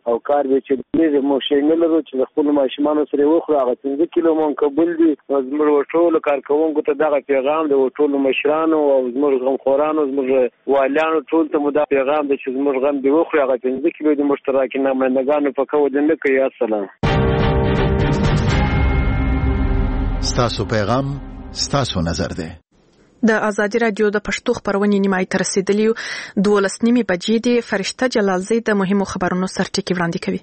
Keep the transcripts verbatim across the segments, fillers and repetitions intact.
او کار به چې دې مو شي نه لرو چې خپل ماشومان سره وخورو هغه پنځه کیلو مون قبول دي زموږ ټول کارکونکو ته دغه پیغام دی ټول مشرانو او زموږ غمخورانو زموږ والانو ټول ته مو دا پیغام دی چې زموږ غم دی وخورو هغه پنځه کیلو د مشترکین نمائندګانو په کوو د نه کوي. السلام. ستاسو پیغام ستاسو نظر دی. د ازادي رادیو د پښتو خبرونې نیمای تر رسیدلی دولس نیمې بجې د فرشته جلالزی د مهمو خبرونو سرټکی وړاندې کوي.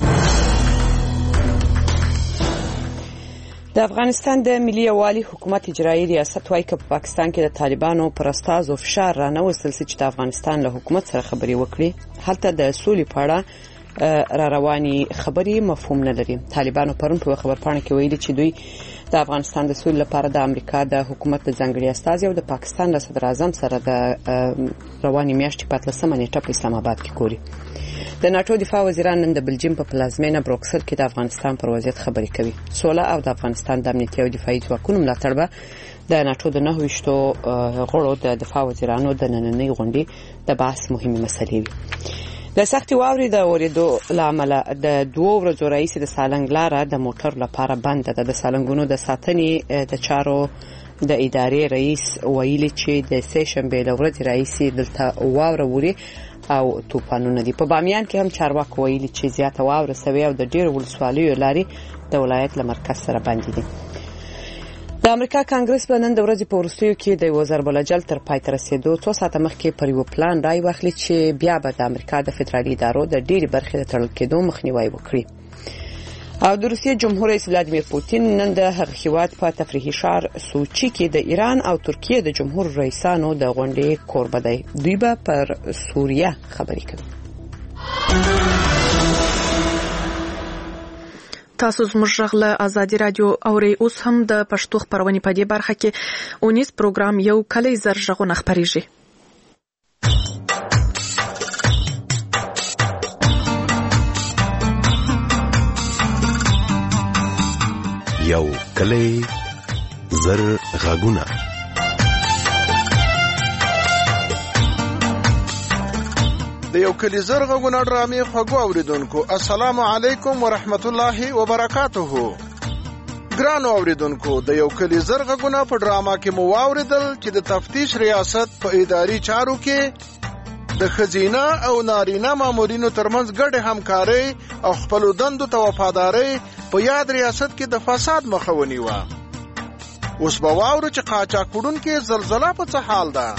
د افغانستان د ملي یووالي حکومت اجرایي ریاست وايي چې په پاکستان کې د طالبانو پر استازو فشار را نه وصل چې د افغانستان له حکومت سره خبري وکړي هلته د سولې په اړه را رواني خبري مفهوم نه لري. طالبانو پرون په خبرپاڼه کې ویلي چې دوی د افغانستان د سولې لپاره د امریکا د حکومت د ځانګړي استازي او د پاکستان د صدر اعظم سره د رواني میاشتې په اتلسمه نیټه په اسلام آباد کې ګوري. د ناتو دفاع وزیران نن د بلجیم په پلازمینه بروکسل کې د افغانستان پر وضعیت خبري کوي. سوله او د افغانستان د امنیتي او دفاعي ځواکونو ملاتړ به د ناتو د نهه ویشتو غړو د دفاع وزیرانو د نننۍ غونډې د بحث مهمه مسلې وي. د سختي واوري د اوریدو لامل د دوه ورځو رئیس د سالنګ لاره د موټر لپاره بند ده. د سالنګونو د ساتنې د چارو د ادارې رئیس ویلي چې د سه شنبه له ورځې رئیس دلته واوره ووري او توپانونه دي. په بامیان کې هم چارواکي ویلي چې زیاته واوره سوي او د ډېر ولسوالیو لاري د ولایت له مرکز سره باندې دي. د امریکا کانګرس په نن د ورځې په وروستیو کې د یو ضرب الجل تر پای ته رسیدو څو ساعته مخکې پر یو پلان راي واخلي چې بیا به د امریکا د فدرالي ادارو د ډېری برخې د تړل کېدو مخنیوي وکړي. او د روسیې جمهور رئیس ولادیمیر پوتین نن د هغه هیواد په تفریحي ښار سوچي کې د ایران او ترکیه د جمهور رئیسانو د غونډې کوربه دی. دوی به پر سوریه خبرې کوي. تاسو زموږ غږ له ازادي رادیو اورئ. اوس هم د پښتو خبرونې په دې برخه کې اونیز پروګرام یو کلی زر غږونه خبريږي. یو کلی زر غږونه. د یو کلی زر غږونه ډرامې خوږو اوریدونکو السلام علیکم ورحمت الله وبرکاته. ګرانو اوریدونکو د یو کلی زر غږونه په ډراما کې مو واوریدل چې د تفتیش ریاست په اداري چارو کې د خزینه او نارینه مامورینو ترمنځ ګډه همکاري او خپل دندو ته وفاداري په یاد ریاست کې د فساد مخه ونیوه. اوس به واورو چې قاچاقوړونکو زلزلہ په څه حال ده.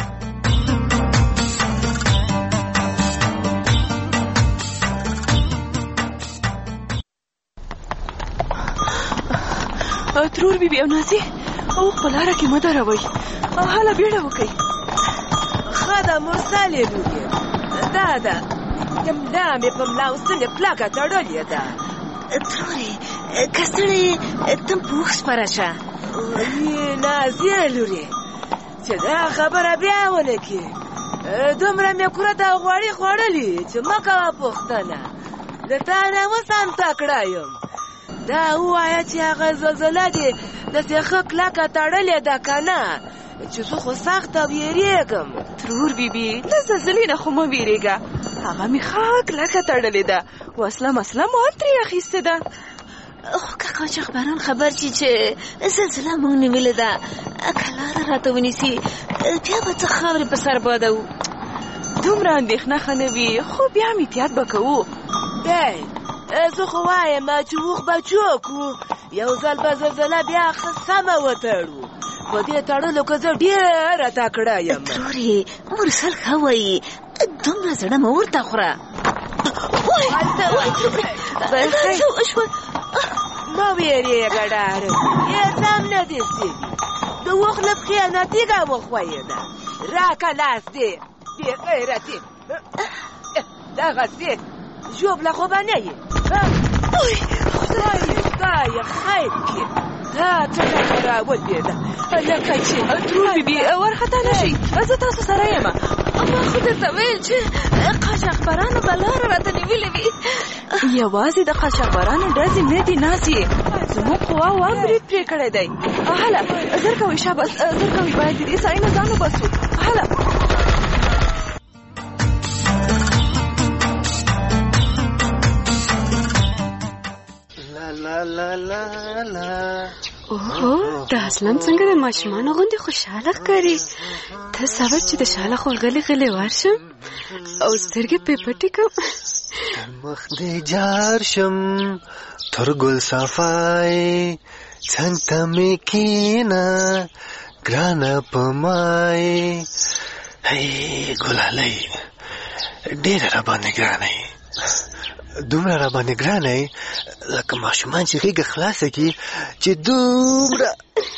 ترور بی بی او نازي او خلاره کې مداروي او حالا بیړه وکي. خدا مرساله لوګي دا دا یم دا مې په ملا وسله پلاګه تړلې ده. تروري کستړې تم پوښ پراشه ای نازي لوري چې دا خبره بیا ولکې دومره مې کړه دا غوړی خوړلې چې مکه پوښتنه د تا نه وسان تکړایم. دا وایا چې هغه زلزلہ دی د څخه کلاکه تړلې ده کنه چې زه خو سخت ویریږم. ترور بیبي د زلزلې نه خو مې ویریږه هغه می خاک لکه تړلې ده واسله مسله مو ترې اخیسته ده. خو که قاچاقبران خبر شي چې زلزلہ مونږ نیولې ده کلاره راته ونیسي بیا به څه خاورې په سر بادو. دومره اندېښنه ښه نه وي خو بیا هم احتیاط به کوو. دی زه خو وایم چې اوښ به چوکو یو ځل به زلزله بیا ښه سمه وتړو. په دې تړلو که زه ډېره تکړه یم. ترورې مرسل ښه وایي دومره زړه مه ورته خوره. مه ویرېږه ډاره هېڅ هم نه دې سوي د اوښ له پښې نه تیږه وښویېده. راکه لاس دې بې غیرتې دغسې ژوبله خو به نه یې. خدای خدای خیر کړي دا څه ډکه راولوېده لکه چې. ترور بیبي وارخطا نه شئ زه تاسو سره یم. ما خو درته ویل چې قاچاقبرانو به لاره راته نیولې وي. یوازې د قاچاقبرانو ډزې نه دي نازي زموږ قواو هم برید پرې کړی دی. هله زر کوئ شاباس زر کوئ باید د دې سړي نه ځان وباسو. هله خوشاله. اوه دا اصلا څنګه د ماشومانو غوندې خوشاله ښکاري. ته صبر چې د شاله خور غلې غلې ورشم او سترګې پې پټې کړم. مخ دې جار شم تر ګل صفای څنګ ته مې کېنه ګرانه په مای. هی ګلالۍ ډېره راباندې ګرانه یې، دومره راباندې ګرانه یې لکه ماشومان چې غېږه خلاصه کړي چې دومره.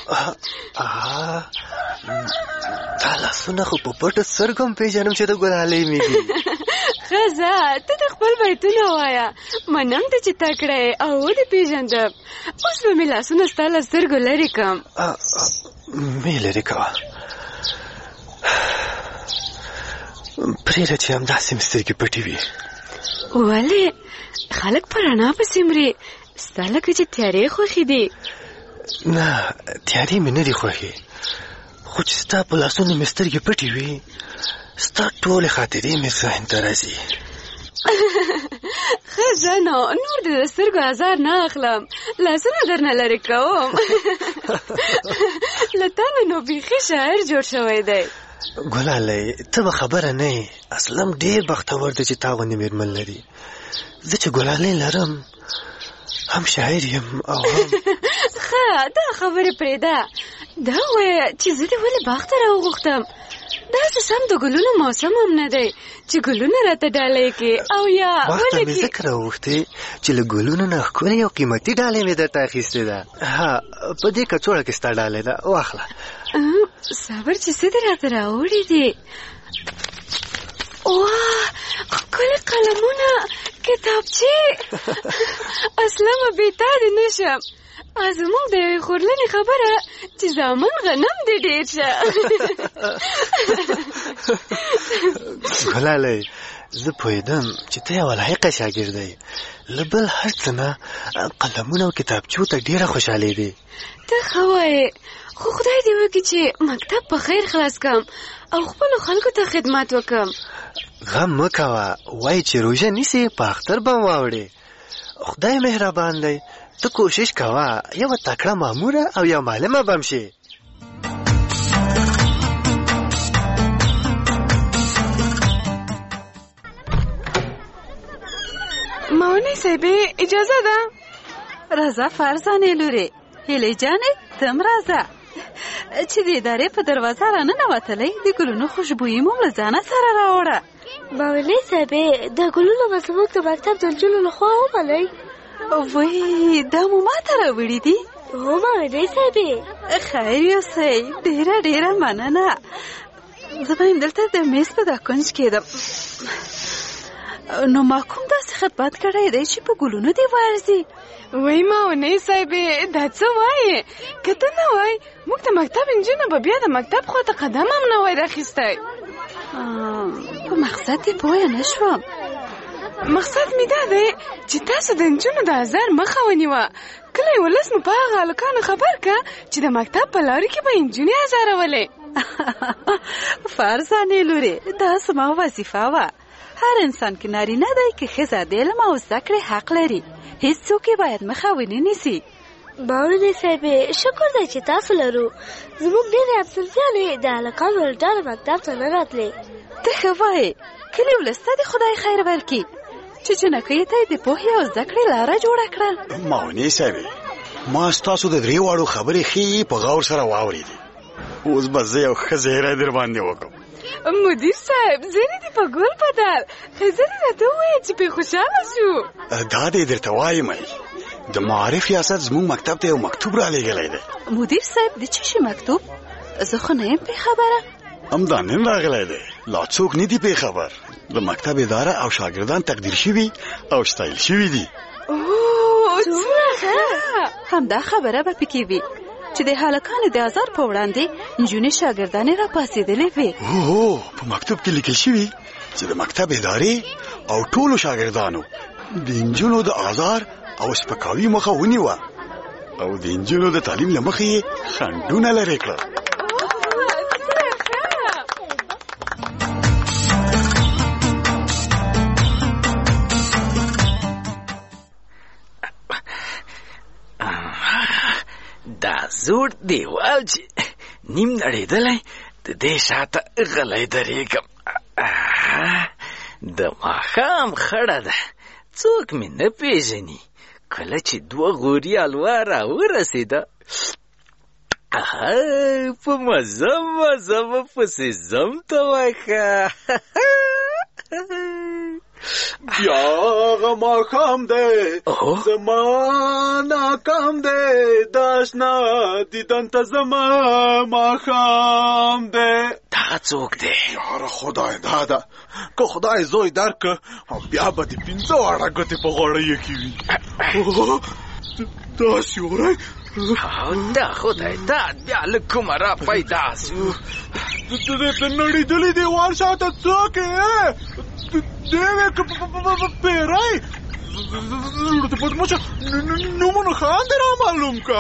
دا لاسونه خو په پټو سترګو هم پېژنم چې د ګلالۍ مې دي. ښځه ته د خپل بیتونه وایه، منم ته چې تکړه یې او ودې پېژندم. اوس به مې لاسونه ستا له سترګو لرې کړم. مې لرې کوه، پرېږده چې همداسې مې سترګې پټې وي. ولې خلک په رڼا پسې مري، ستا لکه چې تیارې خوښې دي. نه تیارې مې نه دي خوښې، خو چې ستا په لاسونو مې سترګې پټې وي ستا ټولې خاطرې مې ذهن ته راځي. ښځه نو نور د سترګو ازار نه اخلم، لاسونه درنه لرې کوم. له تا نه نو بیخي شاعر جوړ شوی دی. ګلالۍ ته به خبره نه یې، اصلا ډېر بختور دی چې تا غوندې مېرمن لري. زه چې ګلالۍ لرم هم شاعر یم او هم ښه دا خبرې پرېږده، دا ووایه چې زه دې ولې باغ ته راوغوښتم. داسې سم د ګلونو موسم هم نه دی چې ګلونه راته ډالۍ کړي او یا باغ ته مې ځکه راوغوښتې چې له ګلونو نه ښکلې او قیمتي ډالۍ مې درته اخیستې ده. ها په دې کڅوړه کې ستا ډالۍ ده، واخله. صبر چې څه دې راته راوړي دي. واه ښکلي قلمونه، کتابچې. اصلا به بېتا دې نه شم. زموږ د یوې خورلنې خبره چې زامن غنم دې ډېر شه. ګلالۍ زه پوهېدم چې ته یوه لایقه شاګرده یې، له بل هر څه نه قلمونه او کتابچو ته ډېره خوشحالېدې. ته ښه وایې، خو خدای دې وکړي چې مکتب په خیر خلاص کړم او خپلو خلکو ته خدمت وکړم. غم مه کوه، وایي چې روژه نیسې په اختر به م واوړې. خدای مهربان دی، ته کوشش کوه یوه تکړه ماموره او یو معلمه به م شې. ماونۍ صاحبې اجازه ده؟ راځه فرزانې لورې. هیلې جانې ته هم راځه. چې د ادارې په دروازه راننوتلی د ګلونو خوشبويي مو له ځانه سره راوړه. ماونۍ صاحبې د ګلونو به زموږ د مکتب د نجونو لخوا ومنئ. وای دا مو ماته راوړي دي؟ هو ماونۍ صاحبې. خیر یوسئ، ډېره ډېره مننه. زه به یم دلته د میز په دا کونج کېدم. نو ما کوم داسې خدمت کړی دی چې په ګلونو دې ورځي؟ وای ماونۍ صاحبې دا څه وایې؟ که ته نه وای موږ د مکتب نجونو به بیا د مکتب خواته قدم هم نه وای راخیستی. په مقصد دې پوه نه شوم. مقصد مې دا دی چې تاسو د نجونو د ازار مخه ونیوه. کلی ولس مو په هغه هلکانو خبر که چې د مکتب په لارې کې به نجونې ازارولې. فرزانې لورې دا زما وظیفه وه. هر انسان کې نارینه دی که ښځه د علم او زده کړې حق لري، هېڅوک یې باید مخه ونه نیسي. ماونۍ صاحبې شکر دی چې تاسو لرو. زموږ ډېرې همصنفیانې د هلکانو له ډلې مکتب ته نه راتلې. ته ښه وایې، کلي ولس ته دې خدای خیر ورکړي چې جنکیو ته یې د پوهې او زده کړې لاره جوړه کړه. ماونۍ صاحبې ما ستاسو د درې واړو خبرې ښې په غور سره واورېدې. اوس به زه یو ښه زهره در باندې وکړم. مدیر صاحب زیرې دې په ګل بدل. ښځه دې راته ووایه چې پې خوشحاله شو. دا دې درته وایم د معارف ریاست زموږ مکتب ته یو مکتوب را لېږلی دی. مدیر صاحب د څه شي مکتوب؟ زه خو نه یم پې خبره. همدا نن راغلی دی، لا څوک نه دي پې خبر. د مکتب اداره او شاګردان تقدیر شوي او ستایل شوي دي. اوه څومره ښه. همدا خبره به پکې وي چې د هلکانو د ازار په وړاندې نجونې شاګردانې را پاڅېدلې وې. هو په مکتوب کې لیکل شوي چې د مکتب ادارې او ټولو شاګردانو د نجونو د ازار او سپکاوي مخه ونیوه او د نجونو د تعلیم له مخې یې خنډونه لرې کړل. دا زوړ دیوال چې نیم نړېدلی د دې شاته غلی درېږم. د ماښام خړه ده، څوک مې نه پېژني. کله چې دوه غوري الوا راورسېده، په مزه مزه به پسې ځم ته وایخه. بیا هغه ماښام دی زما ناکام دی، دا اشنا دیدن ته زما ماښام دی. دغه څوک دی؟ یاره خدای دا ده، که خدای زوی درکه بیا به د پنځه واړه ګوتې په غوړیو کې وي. دا سیوری دا خدای داد بیا له کومه را پیدا سو. د نړېدلي دیوال شاته څوک یې؟ دیوې که پیری د پدموشه نومونه خان دی را معلوم که.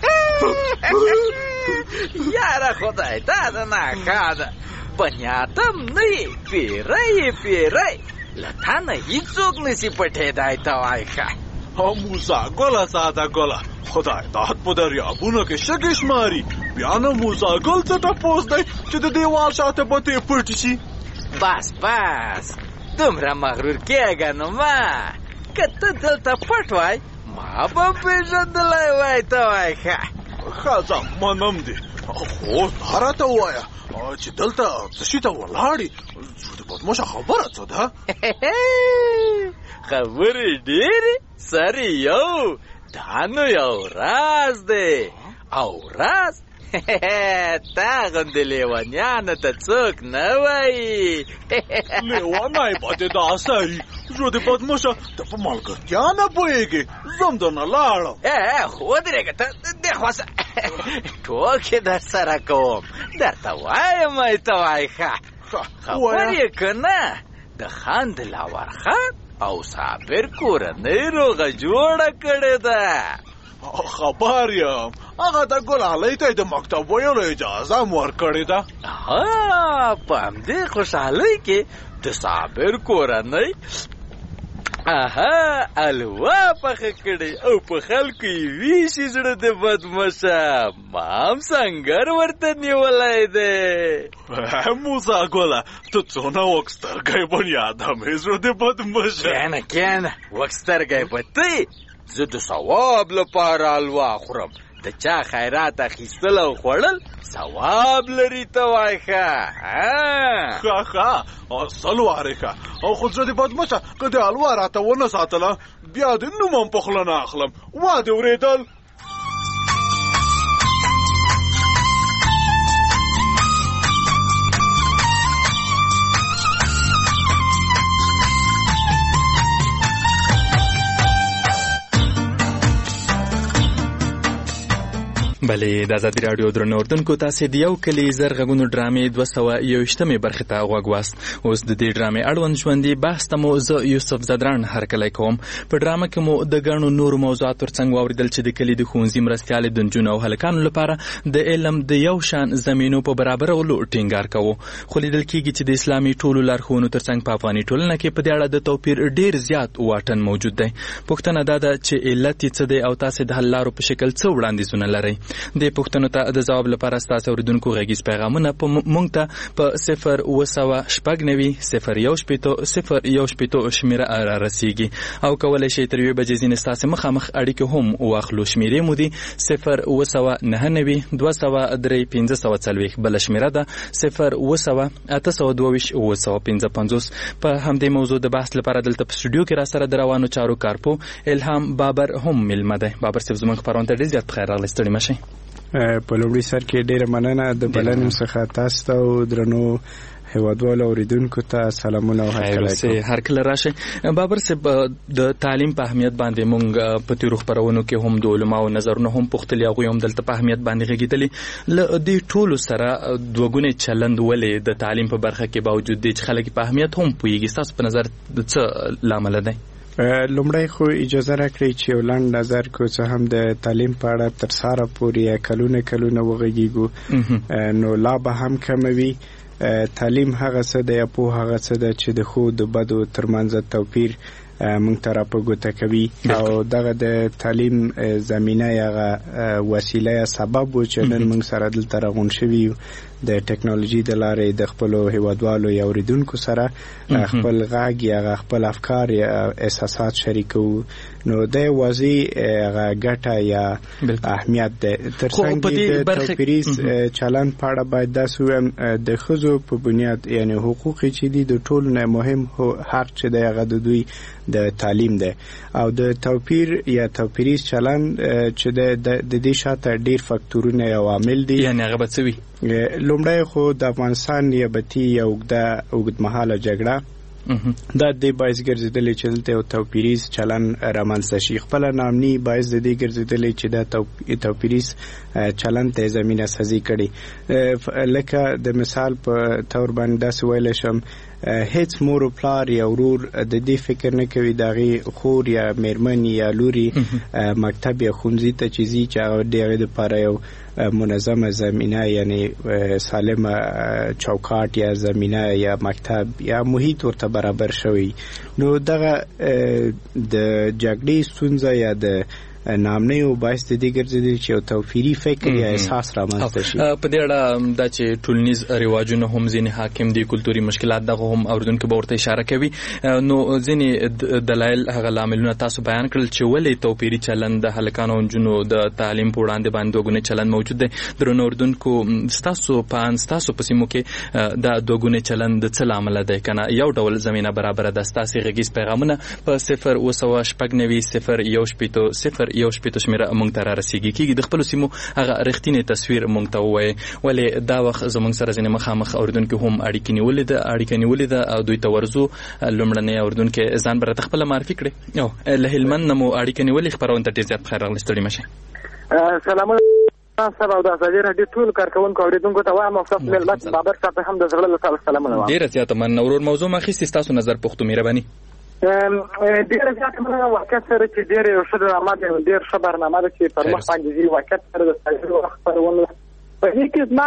یاره خدای داده ناښه ده، بني ادم نه یې، پیری یې پیری. له تا نه هېڅوک نسي پټېدی ته وایښه. موسی ګله ساده ګله، خدای داد په دریابونو کې شګې شماري، بیا نه موسی ګل څه تپوس دی چې د دیوال شاته به ترې پټ شي. بس بس دومره مغرور کېږه نو ما. که ته دلته پټ وای ما به پېژندلی وای ته وایښه. ښه ځه منم دې، خو دا راته ووایه چې دلته څه شي ته ولاړې؟ د پدموشه خبره څه ده؟ خبرې ډېرې، سر یو. دا نو یو راز دی، او راز تا غوندې لیونیانو ته څوک نه وایي. لیونی به دې دا سري، زه د پدموشه ته په ملګرتیا نه پوهېږې، زم درنه لاړم. ودرېږه ته دې خواڅه، ټوکې در سره کوم، درته وایم ای ته وایښه. خبر یې که نه، د خان دلاور خان او صابر کورنۍ روغه جوړه کړې ده. خبر یم، هغه د ګلالۍ ته د مکتب ویلو اجازه م ورکړې ده. په همدې خوشحالۍ کې د صابر کورنۍ اها الوا پخه کړې او په خلکو یې ویشي زړه د بدمشه. ما هم سنګر ورته نیولی دی. موسی ګله ته څونه وکسترګی بني ادم یې زړه د بدمشه. کینه کینه وکسترګی به ته، زه د ثواب لپاره الوا خورم. د چا خیرات اخیستل او خوړل ثواب لري ته وایښه. ښه ښه اصل وارې ښه، او خو زه د بدمشه که د الوا راته ونه ساتله بیا د نوم هم په خوله نه اخلم. وا دې اورېدل؟ بلې د ازادي راډیو درنو اردوونکو، تاسې د یو کلي زر غږونو ډرامې دوه سوه یوویشتمې برخې ته غوږ واست. اوس د دې ډرامې اړوند ژوندي بحث ته مو زه یوسف زدران هرکلی کوم. په ډرامه کې مو د ګڼو نورو موضوعاتو ترڅنګ واورېدل چې د کلي د ښوونځي مرستیالې د نجونو او هلکانو لپاره د علم د یو شان زمینو په برابرولو ټینګار کوو. خو لیدل کېږي چې د اسلامي ټولو لارښوونو ترڅنګ په افغاني ټولنه کې په دې اړه د توپیر ډېر زیات واټن موجود دی. پوښتنه دا ده چې علت یې څه دی او تاسې د حل لارو په شکل څه وړاندیزونه لرئ؟ د پوښتنو ته د ځواب لپاره ستاسو اوریدونکو غږیز پیغامونه په مونږ ته په صفر اوه سوه شپږ نوي صفر یو شپېته صفر یو شپېته شمېره را رسیږي، او کولی شئ تر یوې بجې ځینې ستاسې مخامخ اړیکې هم واخلو. شمېرې مو دي صفر اوه سوه نهه نوي دوه سوه درې پنځه سوه څلوېښت، بله شمېره ده صفر اوه سوه اته سوه دوه ویشت اوه سوه پنځه پنځوس. په همدې موضوع د بحث لپاره دلته په سټوډیو کې را سره د روانو چارو کارپو الهام بابر هم میلمه دی. بابر صاحب زموږ خپرونه ته ډېر زیات پخیر راغلی، ستړي مه شئ. په لومړي سر کې ډېره مننه د بلنې څخه تاسو ته او درنو هیوادوالو اوریدونکو ته سلامونه او هرکلی. هرکله راشئ. بابر صاحب د تعلیم په اهمیت باندې مونږ په تیرو خپرونو کې هم د علماو نظرونه هم پوښتلي، هغوی هم دلته په اهمیت باندې غږېدلي. له دې ټولو سره دوهګونی چلند ولې د تعلیم په برخه کې باوجود دی چې خلک په اهمیت هم پوهېږي، ستاسو په نظر څه لامل دی؟ لومړی خو اجازه راکړئ چې یو لنډ نظر کو څه هم د تعلیم په اړه تر ساره پورې کلونه کلونه وغږیږو، نو لا به هم کموي. تعلیم هغه څه دی، پوهه هغه څه ده چې د ښو د بدو ترمنځ توپیر موږ ته راپه ګوته کوي او دغه د تعلیم زمینه هغه وسیله یا سبب و چې نن موږ سره دلته راغون شوي د ټکنالوژي د لارې د خپلو هیوادوالو یا اوریدونکو سره خپل غږ یا خپل افکار یا احساسات شریکو نو د واضح هغه ګټه یا اهمیت ده. ترڅنګ د توپیریز چلند په اړه باید داسې ووایم د ښځو په بنیاد یعنی حقوق چې دي د ټولو نه مهم حق چې دی هغه د دوی د تعلیم ده او د توپیر یا توپیریز چلند چې د دې شاته ډیر فاکتورونه یا عوامل دي یعنی هغه به څه وي. لومړی خو د افغانستان نیابتي یا اوږده اوږدمهاله جګړه دا د باعث ګرځېدلې چې دلته یو توپیریز چلند رامنځته شي. خپله ناامني باعث د دې ګرځېدلې چې دا توپیریز چلند ته زمینه سازي کړي. لکه د مثال په تور باندې داسې ویلی شم هیڅ مور و پلار یا ورور د دې فکر نه کوي د هغې خور یا میرمن یا لوري مکتب یا ښوونځي ته چې ځي چې هغه د هغې دپاره یو منظمه زمینه یعنی سالمه چوکاټ یا زمینه یا مکتب یا محیط ورته برابر شوی. نو دغه د جګړې ستونزه یا د نامنۍ او باعث د دې ګرځېدلې چې یو توپیري فکر یا احساس رامنځته شي. په دې اړه دا چې ټولنیز رواجونه هم ځینې حاکم دي، کلتوري مشکلات دغه هم اورېدونکي به ورته اشاره کوي. نو ځینې دلایل هغه لاملونه تاسو بیان کړل چې ولې توپیري چلند د هلکانو او نجونو د تعلیم په وړاندې باندې دوه چلند موجود دی. درنو اورېدونکو ستاسو په ان ستاسو په سیمو کې دا دوه چلند د څه لامل دی کنه یو ډول زمينه برابر ده؟ ستاسو غږیز پیغامونه په صفر او سوا شپږ نوي صفر یو شپېتو صفر یو شپېتو شمیره مونږ ته را رسیږي کېږي. د خپلو سیمو هغه رښتینی تصویر مونږ ته ووایي ولې دا وخت زمونږ سره ځینې مخامخ اورېدونکي هم اړیکې نیولې ده اړیکه نیولې ده او دوی ته ورځو. لومړنی اورېدونکی ځان به راته خپله معرفي کړي. او له هلمند نه مو اړیکه نیولې. خپرونه ته ډېر زیات بخیر راغلئ، ستړي مه شئ. سلامونه سبا او د ازادي راډیو ټول کارکوونکو اورېدونکو ته وایم او ستاسو مېلمت بابر صاحب هم د زړه له تله سلامونه وایم. ډېره زیاته مننه. ورور موضوع ما اخیستې، ستاسو نظر پوښتو مهرباني. ډېره زیاته مننه. واقعیت سره چې ډېر یو ښه ډرامه ده، ډېر ښه برنامه ده چې پر مخ باندې ځي. واقعیت سره د تاریخي وخت خپرونه په دې کې زما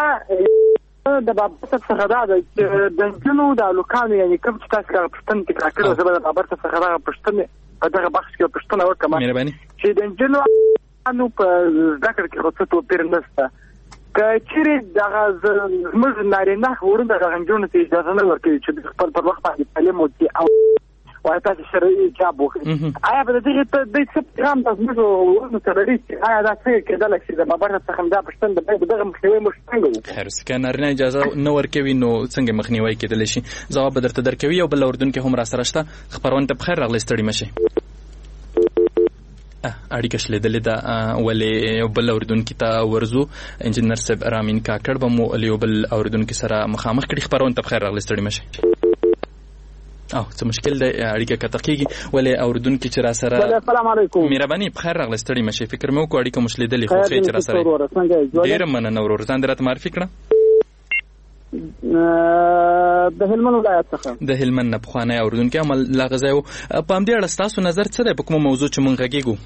د بابر صاحب څخه دا ده چې د نجونو د هلکانو یعنې کوم چې تاسو هغه پوښتنه تکرار کړې زه به د بابر صاحب څخه دغه پوښتنې په دغه بخش کې پوښتنه وکړم چې د نجونو په زده کړه کې خو څه توپیر نشته. که چیرې دغه زموږ نارینه وروڼه دغه نجونو ته اجازه نه ورکوي چې خپل پر وخت باندې تعلیم وکړي او وایي تاسو شرعي حجاب وکړي، آیا به د دغې دوی څه پیغام د زموږ وروڼو ته لري چې آیا دا څنګه کېدلی شي؟ د بابر څخه همدا پوښتنه ده، باید د دغه مخنیوی موږ څنګه وکړو؟ خیر که نارینه اجازه نه ورکوي نو څنګه مخنیوی کېدلی شي؟ ځواب به درته درکوي. یو بل اورېدونکی هم را سره شته. خپرونه ته بخیر راغلی، ستړي مه شئ. اړیکه شلېدلې ده ولې یو بل اورېدونکي ته ورځو. انجینر صاحب رامین کاکړ به مو له یو بل اورېدونکي سره مخامخ کړي. خپرونه ته بخیر راغلی، ستړي مه شئ. او څه مشکل دی اړیکه قطع کېږي ولې اورېدونکي چې را سره السلام علیکم مهرباني بخیر راغلی، ستړي مه شئ. فکر مې وکړو اړیکه مو شلېدلې خو ښې چې را سره ډېره مننه ورور. ځان دې راته معرفي کړه. د هلمند ولایت څخه د هلمند نه پخوانی اورېدونکی هم لاغه ځای و. په همدې اړه ستاسو نظر څه دی په کومه موضوع چې مونږ غږېږو؟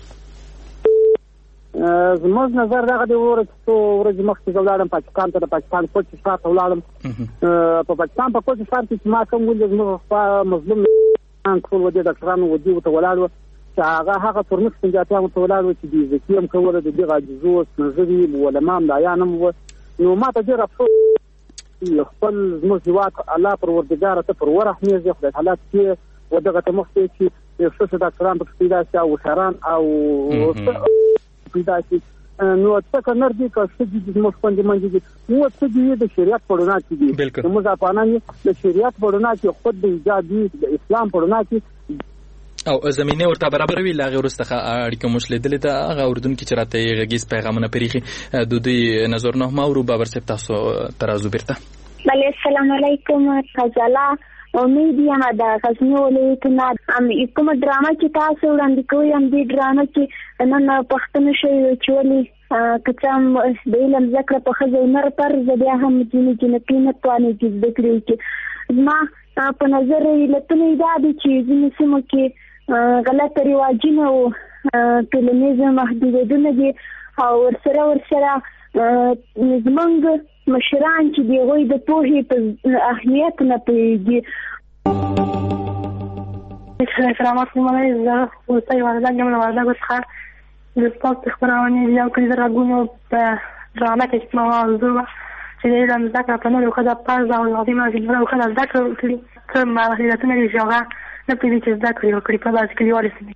زموږ نظر دغه دی وروره چې څو ورځې مخکې زه ولاړم پاکستان ته، د پاکستان کوچ ښار ته ولاړم. په پاکستان په کوچ ښار کې چې ما کوم ولید زموږ خوا مظلوم ټول ودې ډاکټرانو ودې ورته ولاړ وو چې هغه هغه تورمخ پنجابیانو ته ولاړ وو چې بېعزتي هم کوله، د دې عاجزو سپینږیري علما ملایان هم وو. نو ما ته ډېر افسوس خپل زموږ هېواد الله پروردګاره ته پر ورحمېږي خدای تعالی چې ودغه ته مخکې چې یو څه ډاکټران پکې پیدا شي او هوښیاران او پیدا شي. نو څه که نر دي که ښځې دي زموږ خویندې میندې دي نو څه دي د شریعت په رڼا کې دي. زموږ افغانان د شریعت په رڼا کې خود د ایجاد دي د اسلام په رڼا کې او زمینه ورته برابر وی. لا غیر واستخه اړیکه مشلېدلې ده. هغه اردن کې چرته غږیز پیغامونه پریخي د دوی نظر نه ما ورو بابر صاحب تاسو ترازو بیرته. بله السلام علیکم غزاله امید یم د غزنی ولایتونه ام کومه ډرامه چې تاسو وړاندې کوئ هم دې ډرامه کې نن پښتنه شوی چې ولې کچام د علم ذکر په ښځې نر پر بیا هم ځینې جنتي نه توانې چې زده کړي چې زما په نظر علتونه دا دي چې ځینې سیمو کې غلط رواجونه او ټولنیز محدودیتونه دي او ورسره ورسره زمونږ مشران چې دی غوی د پوهې په اهمیت نه پوهېږي. سلامات نیمه زه وسای وردګ یم له وردګو څخه د سپورت خپرونې یو کلي زرغونو په ډرامه کې چې موضوع وه چې د علم زده کړه په نورو ښځه فرض او لازمه او جبره ښځه زده کړه وکړي څه مهارتونه دي چې هغه نه پوهېږي چې زده کړې وکړي په داسې کلیوالو سیمې.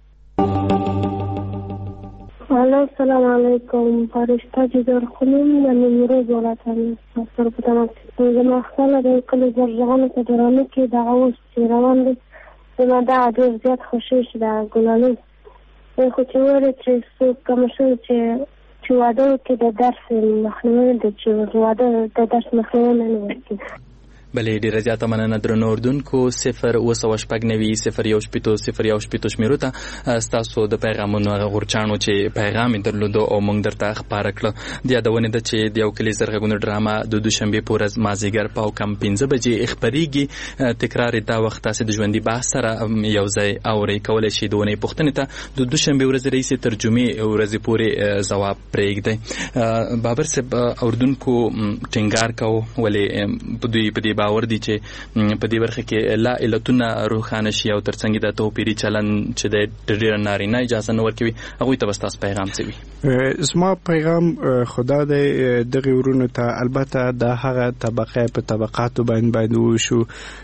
الو السلام علیکم فرشته جدار خانم د نیمروز ولایت مستر په تمام زما خپله د کلي زرغونو په ډرامه کې دغه اوس چې روان دی زما دغه ډېر زیات خوښي چې د ګلالۍ خو چې ویلې چې څوک کومه شوې چې چې واده وکړي د درس مخنیوی دی چې واده د درس مخنیوی نه ورکړي. بلې ډیره زیاته مننه درنو اردوونکو. صفر اوه سوه شپږ نوي صفر یو شپېتو صفر یو شپېتو شمیرو ته ستاسو د پیغامونو هغه غورچاڼو چې پیغام یې درلودو او موږ درته خپاره کړه. د یادونې ده چې د یو کلي زرغونو ډرامه د دوشنبې په ورځ مازدیګر په کم پنځه بجې خپرېږي. تکرار دا وخت تاسې د ژوندي بحث سره یو ځای اورئ. کولی شئ د اونۍ پوښتنې ته د دوشنبې ورځې راهیسې ترجمې ورځې پورې ځواب پرېږدئ. بابر صاحب اردوونکو ټینګار کوو ولې په دوی په دې باور دي چې په دې برخه کې لا علتونه روښانه شي او ترڅنګ د توپیري چلن چې د ډېر نارینه اجازه نه ورکوي هغوی ته به ستاسو پیغام څه وي؟ زما پیغام خدا دی دغې ورونو ته البته دا هغه طبقه په طبقاتو باندې باید وشو.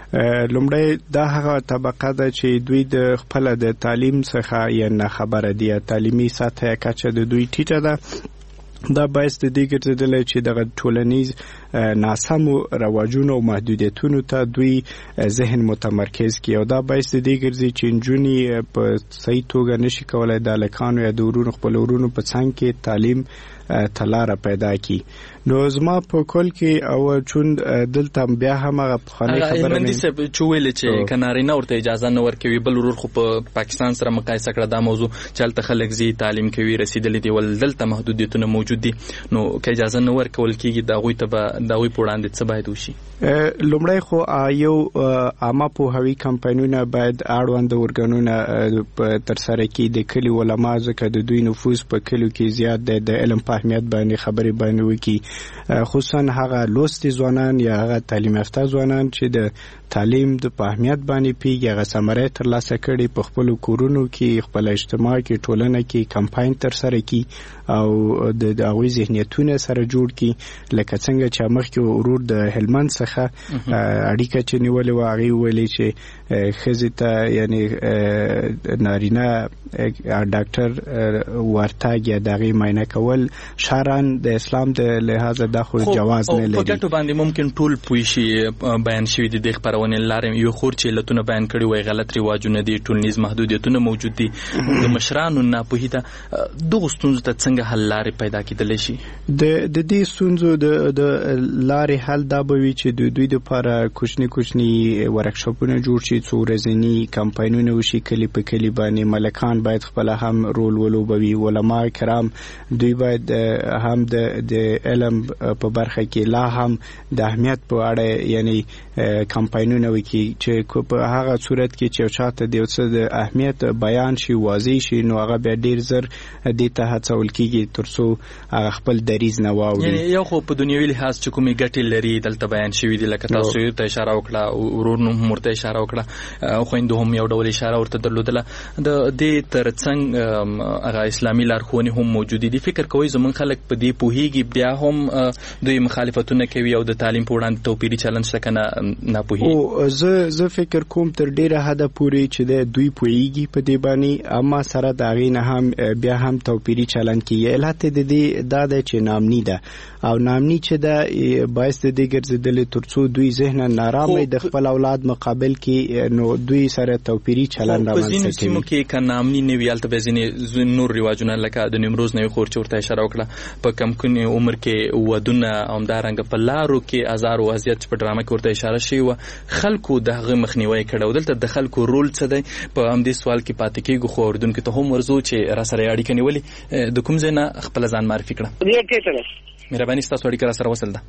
لومړی دا هغه طبقه ده چې دوی د خپله د تعلیم څخه یا نه خبره دي یا تعلیمي سطحه کچه د دوی ټیټه ده. دا باعث د دې ګرځېدلی چې دغه ټولنیز ناسمو رواجونو او محدودیتونو ته دوی ذهن متمرکز کړي او دا باعث د دې ګرځي چې نجونې په صحیح توګه نشي کولی د هلکانو یا د ورونو خپلو ورونو په څنګ کې تعلیم ته لاره پیدا کړي. نو زما په کل کې او چون دلته بیا هم هغه پخوانۍ خبره مندي صاحب چې ویلې چې که نارینه ورته اجازه نه ورکوي بل ورور خو په پاکستان سره مقایسه کړه دا موضوع چې هلته خلک ځي تعلیم کوي رسېدلي دي ول دلته محدودیتونه موجود دي نو که اجازه نه ورکول کېږي د هغوی ته به د هغوی په وړاندې څه باید وشي؟ لومړی خو یو عامه پوهاوي کمپاینونه باید اړوند ارګانونه ترسره کړي د کلي علما ځکه د دوی نفوذ په کلیو کې زیات دی د علم په اهمیت باندې خبرې باندې وکړي خصوصا هغه لوستي ځوانان یا هغه تعلیم یافته ځوانان چې د تعلیم د په اهمیت باندې پیږي هغه ثمرې ترلاسه کړي په خپلو کورونو کې خپل اجتماع کې ټولنه کې کمپاین ترسره کړي او د هغوی ذهنیتونه سره جوړ کړي لکه څنګه چې مخکې ورور د هلمند څخه اړیکه چې نیولې وه هغې وویلې چې ښځې ته یعنې نارینه ډاکټر ورتګ یا د هغې معاینه کول شرعاً د اسلام د لحاظه دا خو جواز نه لري. په ګټو باندې ممکن ټول پوه شي بیان شوي دي د خپرونې له لارې یو خور چې علتونه بیان کړي وایي غلط رواجونه دي ټولنیز محدودیتونه موجود دي د مشرانو ناپوهي ده دغو ستونزو ته څنګه حل لارې پیدا کېدلی شي؟ د د دې ستونزو د لارې حل دا به وي چې د دوی دپاره کوچني کوچني ورکشاپونه جوړ شي څو ورځني کمپاینونه وشي کلي په کلي باندې ملکان باید خپله هم رول ولوبوي علما کرام دوی باید هم د د علم په برخه کې لا هم د اهمیت په اړه یعنی کمپاینونه وکړي چې په هغه صورت کې چې چاته د یو څه د اهمیت بیان شي واضح شي نو هغه بیا ډېر زر دې ته هڅول کېږي تر څو هغه خپل دریځ نه واوري. یعنې یو خو په دنیوي لحاظ چې کومې ګټې لري دلته بیان شوي دي لکه تاسو ته اشاره وکړه ورور نو هم ورته اشاره وکړه خویندو هم یو ډول اشاره ورته درلودله د دې تر څنګ هغه اسلامي لارښوونې هم موجودې دي. فکر کوئ زموږ خلک په دې پوهېږي بیا هم دوی مخالفتونه کوي او د تعلیم په وړاندې توپیري چلن شته که نه ناپوهي؟ او زه زه فکر کوم تر ډېره حده پورې چې د دوی پوهېږي په دې باندې اما سره د هغې نه هم بیا هم توپیري چلن کوي. علت د دې دا دی چې نامني ده او نامني چې ده باعث د دې ګرځېدلې تر څو دوی ذهنا نارامه د خپل اولاد مقابل کې نو دوی سره توپیري چلن رامنځته کوي. په ځینو سیمو کې که نامني نه وي هلته بیا ځینې نور رواجونه لکه د نیمروز نوي خور چې ورته اشاره وکړه په کمکونې عمر کې ودونه همدارنګه په لارو کې ازار او اذیت په ډرامه کې ورته اشاره شوې وه خلکو د هغه مخنیوی کړی او دلته د خلکو رول څه دی په همدې سوال کې پاتې کېږو خو اردوونکو ته هم ورځو چې را سره یې اړیکه نیولې د کوم ځای نه خپله ځان معرفي کړه. مهرباني ستاسو اړیکه را سره وصل ده.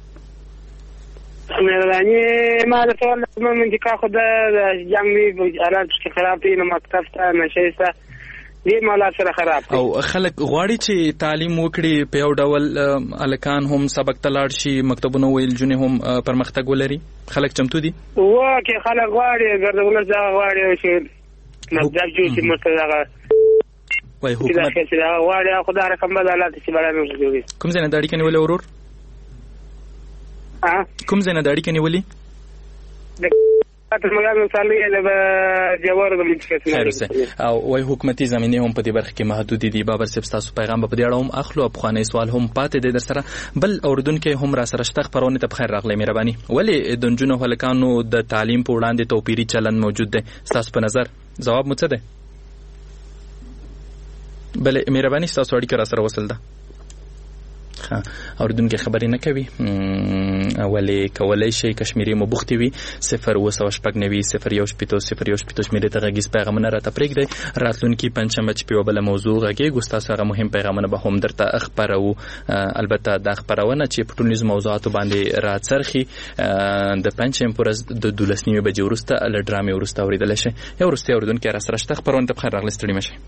مهرباني ما د ټول منطقه خو د جنګ حالات چې خراب دي نو مکتب ته نشي سره دې مالات سره خراب دي او خلک غواړي چې تعلیم وکړي په یو ډول الکان هم سبق ته لاړ شي مکتبونه ویل جونې هم پرمختګ ولري خلک چمتو دي؟ وکه خلک غواړي ګرځول ځای غواړي چې مبدا جوړ چې مرته هغه وای حکومت چې دا واړه خدای رقم بدلات چې بلانو جوړي کوم ځای نه داړي کني ولې ورور ها کوم ځای نه داړي کني ولې تاسو مګر مثالي له جوار د منځ او وای حکومتي زمينه هم په دې برخه کې محدود دي. بابر صاحب تاسو پیغام په دې اړه هم اخلو. افغاني سوال هم پاتې دي در سره بل اوردونکو هم را سره شته خبرونه ته بخیر راغلی مهرباني. ولې د جنونو هلکانو د تعلیم په وړاندې توپیری چلن موجود دی تاسو په نظر جواب مو څه دی؟ بل مهرباني تاسو اړیکه را سره وصل ده ها اوردونکو خبرې نه کوي ولې کولای شي کشمیری مو بوختي وي صفر وسو شپږ نوي صفر یو شپږ صفر یو شپږ شمیرې ته غږیز پیغامونه راته پرېږدئ. راتلونکي پنځمه چې په بل موضوع غږی ګوستاسو هغه مهم پیغامونه به هم درته اخبارو. البته د خبرونه چې په ټولنیزو موضوعاتو باندې راڅرخي د پنځم پورز د دولس نیمه بجې وروسته ل ډرامې وروسته اوریدل شي. یو وروسته اوردونکو را سره شته خبرونه ته بخیر راغلی ستړي مشه.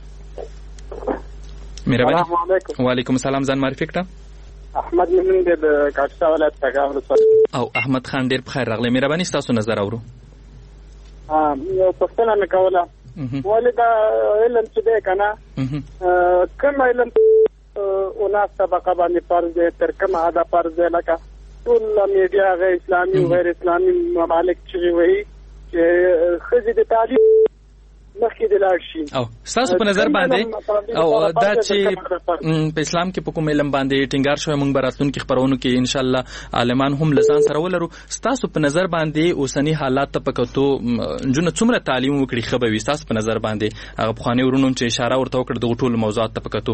مهرباني. وعلیکم السلام ځان معرفي کړه. احمد من د کاټسا ولایت څخه او احمد خان ډیر بخیر راغلی. مهرباني تاسو نظر اورو. ها یو پښتنه نه کوله ولې دا علم چې دی کنه کوم علم او ناس طبقه باندې فرض دی تر کومه ادا فرض دی لکه ټول میډیا غیر اسلامي او غیر اسلامي ممالک چې وایي چې خځې د تعلیم مخکې د لاړ شي. او تاسو په نظر باندې او دا چې په اسلام کې په کوم علم باندې ټینګار شوی موږ براتونکو خبرونو کې ان شاء الله عالمان هم لسان سره ولرو. تاسو په نظر باندې اوسنی حالات ته پکتو جن څومره تعلیم وکړي خبوي تاسو په نظر باندې هغه بخاني ورونو چې اشاره ورته وکړه د ټول موضوعات ته پکتو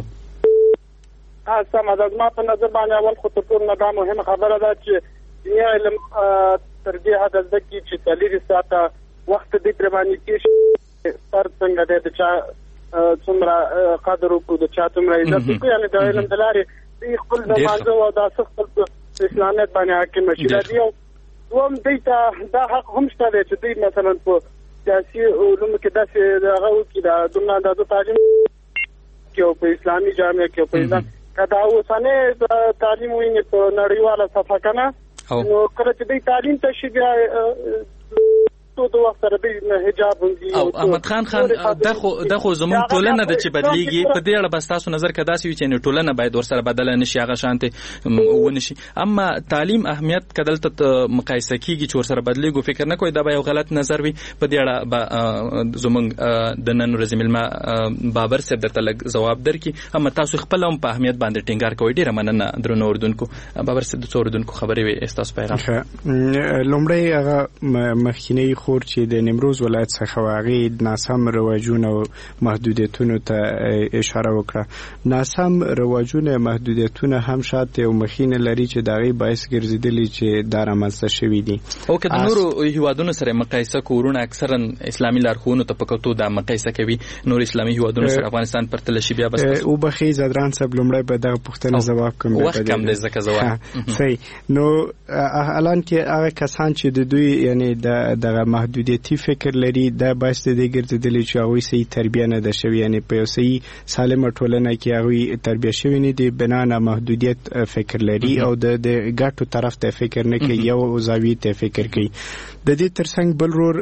ها سم ده. ما په نظر باندې اول خو ټول نه دا مهمه خبره ده چې دنیا علم تر دې حد ځکه چې تلری ساته وخت دې پر باندې کې پر څنګه د چا څومره قدر او د چا څومره عزت کوي یعنی د علم دلارې د خپل د مانزه او د خپل اسلاميت باندې حاکم شي. دا یو دوم دیتا دا حق هم شته چې دوی مثلا په سیاسي علوم کې داسې هغه وکړي دا دنیا د تعلیم کې په اسلامي جامعه کې په اسلام کدا اوسنه تعلیم ویني په نړیواله صفحه کنه نو کله چې دوی تعلیم ته شي بیا تو وخت سره د حجاب او احمد خان خان د خو د خو زمون ټولنه د چې بدليږي په دې اړه بس تاسو نظر کدا سی چې ټولنه باید ورسره بدل نشي هغه شانته ونشي. اما تعلیم اهمیت کدل ته مقایسه کیږي چې ورسره بدليږي فکر نه کوي دا به یو غلط نظر وي. په دې اړه زمون د نن ورځې ملما بابر صاحب درته لږ جواب درکې. اما تاسو خپل هم په اهمیت باندې ټینګار کوئ. ډیره مننه درنو اردوونکو. بابر صاحب د څوردونکو خبرې وي استاسو پیغام لومړی هغه مخکینی خور چې د نیمروز ولایت څخه واغې ناسم رواجونه او محدودیتونو ته اشاره وکړه. ناسم رواجونه محدودیتونه هم شاته او مخینه لري چې دغه باعث ګرځیدلی چې دا رامنځته شوي دي. او که د نورو هیوادونو سره مقایسه کوونه اکثرا اسلامي لارښوونو ته پکتو دا مقایسه کوي نور اسلامي هیوادونو سره افغانستان پر تل شي بیا بس او بخي زدران صاحب لومړی به دغه پوښتنه جواب کوم. وخت کم دی ځکه جواب صحیح. نو الان کې هغه کسان چې د دوی یعنی دغه محدودیتي فکر لري دا باعث دی ګرځیدلی چې هغوی صحیح تربیه نه ده شوې یعنی په یو صحیح سالمه ټولنه کې هغوی تربیه شوي نه دي بنا نه محدودیت فکر لري او د ګټو طرف ته فکر نه کوي یو زاویې ته فکر کوي. د دې ترڅنګ بل رور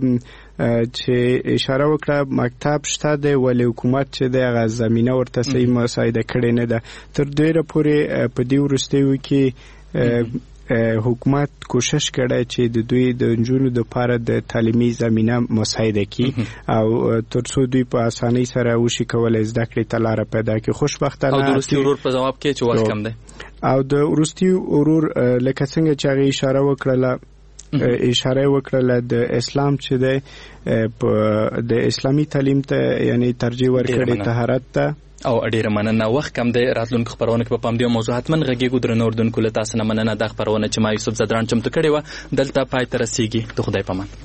چې اشاره وکړه مکتب شته دی ولې حکومت چې د هغه زمینه ورته صحیح مساعده کړې نه ده. تر ډیره پورې په دې وروستیو کې حکومت کوشش کړی چې د دوی د نجونو د لپاره د تعلیمي زمینه مساعده کړي او ترڅو دوی په اسانۍ سره وشي کولای زده کړې ته لاره پیدا کړي. خوشبختانه او د وروستي ورور په جواب کې چې وخت کم دی او د وروستي ورور لکه څنګه چې هغه اشاره وکړه اشاره وکړه د اسلام چې د د اسلامي تعلیم ته یعنی ترجیح ورکړي طهارت ته او ډیره مننه. وخت کم دی راتلونکو خبرونه کې په پام دی موضوعات من غږیږو درنو اردوونکو له تاسو نه مننه. د خبرونه چې ما یوسف زدران چمتو کړې و دلته پای ته رسیږي. د خدای پامان.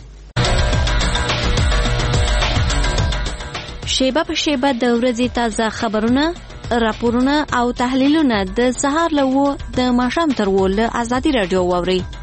شیبه په شیبه د ورځې تازه خبرونه راپورونه او تحلیلونه د سهار له و د ماښام تر و له ازادي راډیو واوري.